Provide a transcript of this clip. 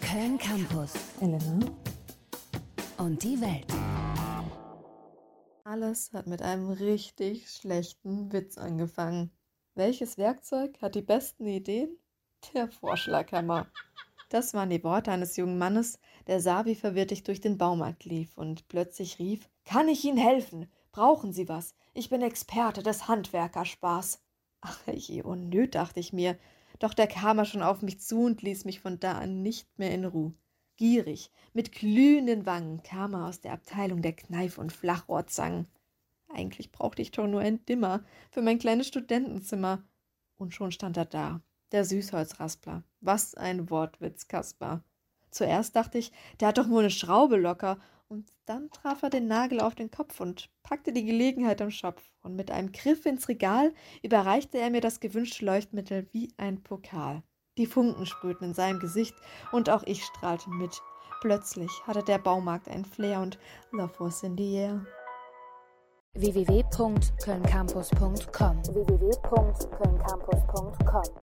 Köln Campus. Elena. Und die Welt. Alles hat mit einem richtig schlechten Witz angefangen. Welches Werkzeug hat die besten Ideen? Der Vorschlaghammer. Das waren die Worte eines jungen Mannes, der sah, wie verwirrt ich durch den Baumarkt lief und plötzlich rief: »Kann ich Ihnen helfen? Brauchen Sie was? Ich bin Experte des Handwerkerspaß.« Ach, je, oh nö, dachte ich mir. Doch da kam er schon auf mich zu und ließ mich von da an nicht mehr in Ruhe. Gierig, mit glühenden Wangen kam er aus der Abteilung der Kneif- und Flachrohrzangen. Eigentlich brauchte ich doch nur einen Dimmer für mein kleines Studentenzimmer. Und schon stand er da, der Süßholzraspler. Was ein Wortwitz, Kaspar. Zuerst dachte ich, der hat doch nur eine Schraube locker. Und dann traf er den Nagel auf den Kopf und packte die Gelegenheit am Schopf. Und mit einem Griff ins Regal überreichte er mir das gewünschte Leuchtmittel wie ein Pokal. Die Funken sprühten in seinem Gesicht und auch ich strahlte mit. Plötzlich hatte der Baumarkt einen Flair und Love was in the air. www.kölncampus.com